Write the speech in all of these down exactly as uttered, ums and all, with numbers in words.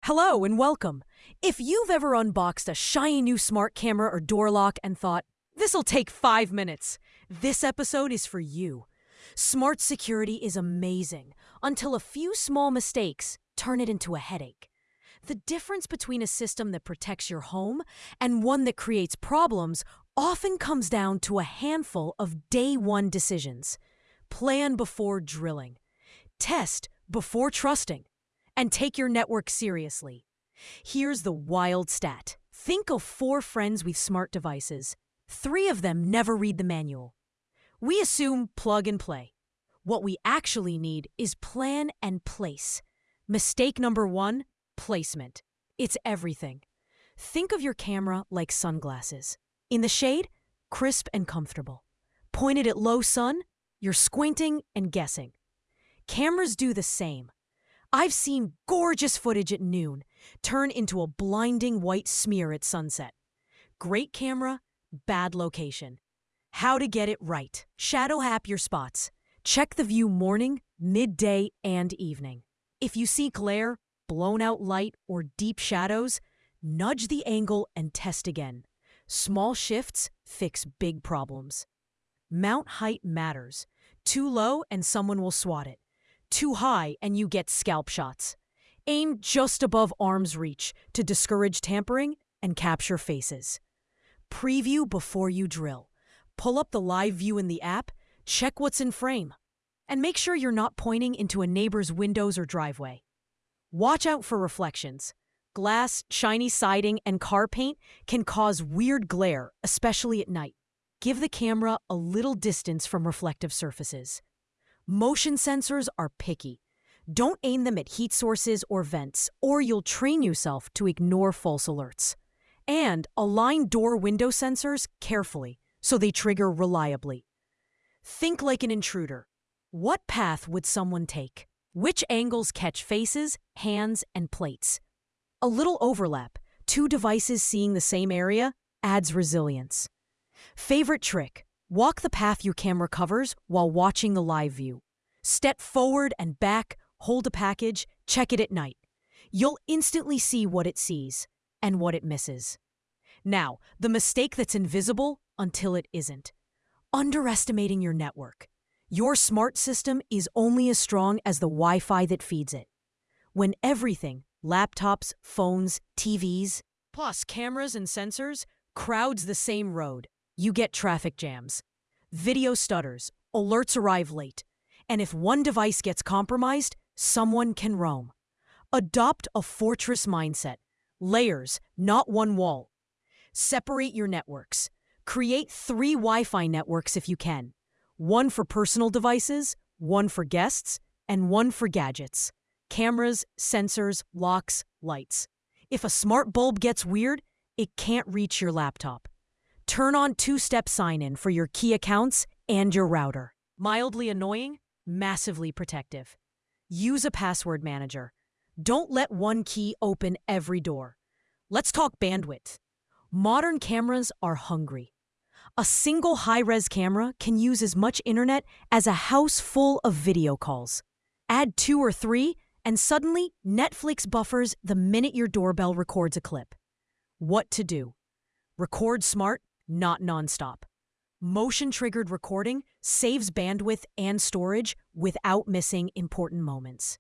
Hello and welcome. If you've ever unboxed a shiny new smart camera or door lock and thought, this'll take five minutes, this episode is for you. Smart security is amazing until a few small mistakes turn it into a headache. The difference between a system that protects your home and one that creates problems often comes down to a handful of day one decisions. Plan before drilling. Test before trusting. And take your network seriously. Here's the wild stat. Think of four friends with smart devices. Three of them never read the manual. We assume plug and play. What we actually need is plan and place. Mistake number one, placement. It's everything. Think of your camera like sunglasses. In the shade, crisp and comfortable. Pointed at low sun, you're squinting and guessing. Cameras do the same. I've seen gorgeous footage at noon turn into a blinding white smear at sunset. Great camera, bad location. How to get it right. Shadow hap your spots. Check the view morning, midday, and evening. If you see glare, blown out light, or deep shadows, nudge the angle and test again. Small shifts fix big problems. Mount height matters. Too low and someone will swat it. Too high and you get scalp shots. Aim just above arm's reach to discourage tampering and capture faces. Preview before you drill. Pull up the live view in the app, check what's in frame, and make sure you're not pointing into a neighbor's windows or driveway. Watch out for reflections. Glass, shiny siding, and car paint can cause weird glare, especially at night. Give the camera a little distance from reflective surfaces. Motion sensors are picky. Don't aim them at heat sources or vents, or you'll train yourself to ignore false alerts. And align door-window sensors carefully so they trigger reliably. Think like an intruder. What path would someone take? Which angles catch faces, hands, and plates? A little overlap, two devices seeing the same area, adds resilience. Favorite trick. Walk the path your camera covers while watching the live view. Step forward and back, hold a package, check it at night. You'll instantly see what it sees and what it misses. Now, the mistake that's invisible until it isn't. Underestimating your network. Your smart system is only as strong as the Wi-Fi that feeds it. When everything, laptops, phones, T Vs, plus cameras and sensors, crowds the same road, you get traffic jams. Video stutters, alerts arrive late, and if one device gets compromised, someone can roam. Adopt a fortress mindset. Layers, not one wall. Separate your networks. Create three Wi-Fi networks if you can. One for personal devices, one for guests, and one for gadgets. Cameras, sensors, locks, lights. If a smart bulb gets weird, it can't reach your laptop. Turn on two-step sign-in for your key accounts and your router. Mildly annoying, massively protective. Use a password manager. Don't let one key open every door. Let's talk bandwidth. Modern cameras are hungry. A single high-res camera can use as much internet as a house full of video calls. Add two or three, and suddenly Netflix buffers the minute your doorbell records a clip. What to do? Record smart, not nonstop. Motion-triggered recording saves bandwidth and storage without missing important moments.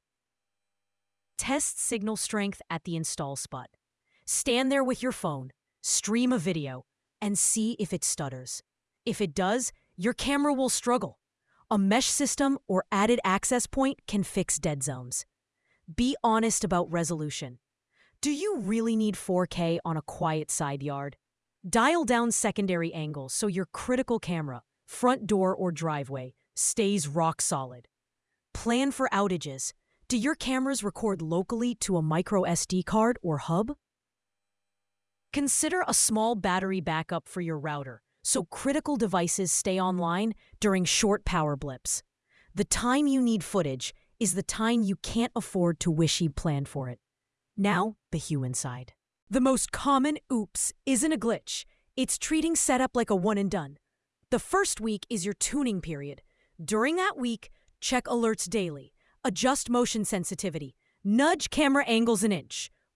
Test signal strength at the install spot. Stand there with your phone, stream a video, and see if it stutters. If it does, your camera will struggle. A mesh system or added access point can fix dead zones. Be honest about resolution. Do you really need four K on a quiet side yard? Dial down secondary angles so your critical camera, front door or driveway, stays rock solid. Plan for outages. Do your cameras record locally to a micro S D card or hub? Consider a small battery backup for your router so critical devices stay online during short power blips. The time you need footage is the time you can't afford to wish you'd planned for it. Now, the human side. The most common oops isn't a glitch. It's treating setup like a one and done. The first week is your tuning period. During that week, check alerts daily, adjust motion sensitivity, nudge camera angles an inch,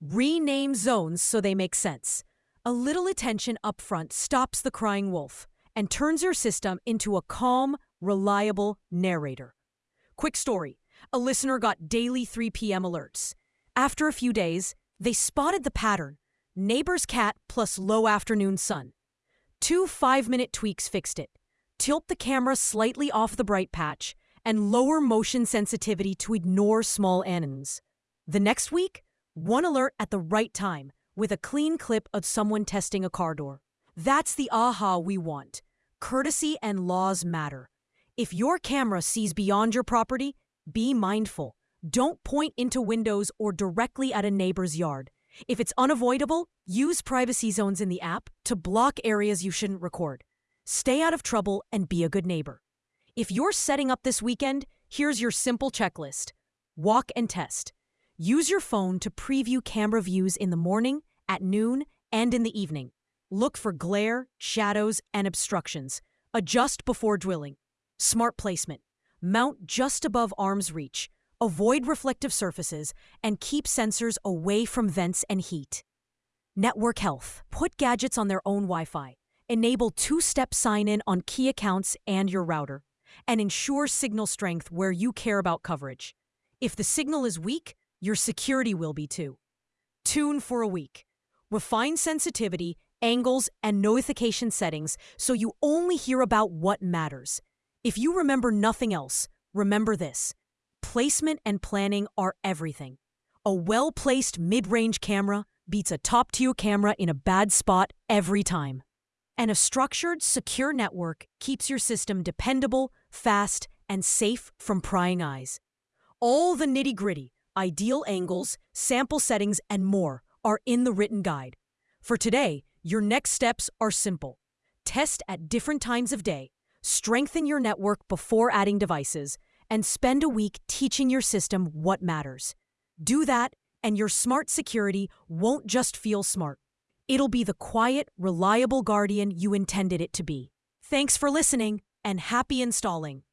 Rename zones so they make sense. A little attention upfront stops the crying wolf and turns your system into a calm, reliable narrator. Quick story. A listener got daily three p.m. alerts. After a few days, they spotted the pattern. Neighbor's cat plus low afternoon sun. Two five-minute tweaks fixed it. Tilt the camera slightly off the bright patch and lower motion sensitivity to ignore small animals. The next week, one alert at the right time with a clean clip of someone testing a car door. That's the aha we want. Courtesy and laws matter. If your camera sees beyond your property, be mindful. Don't point into windows or directly at a neighbor's yard. If it's unavoidable, use privacy zones in the app to block areas you shouldn't record. Stay out of trouble and be a good neighbor. If you're setting up this weekend, here's your simple checklist. Walk and test. Use your phone to preview camera views in the morning, at noon, and in the evening. Look for glare, shadows, and obstructions. Adjust before drilling. Smart placement. Mount just above arm's reach. Avoid reflective surfaces and keep sensors away from vents and heat. Network health. Put gadgets on their own Wi-Fi. Enable two-step sign-in on key accounts and your router. And ensure signal strength where you care about coverage. If the signal is weak, your security will be too. Tune for a week. Refine sensitivity, angles, and notification settings so you only hear about what matters. If you remember nothing else, remember this. Placement and planning are everything. A well-placed mid-range camera beats a top-tier camera in a bad spot every time. And a structured, secure network keeps your system dependable, fast, and safe from prying eyes. All the nitty-gritty, ideal angles, sample settings, and more are in the written guide. For today, your next steps are simple. Test at different times of day, strengthen your network before adding devices, and spend a week teaching your system what matters. Do that, and your smart security won't just feel smart. It'll be the quiet, reliable guardian you intended it to be. Thanks for listening, and happy installing.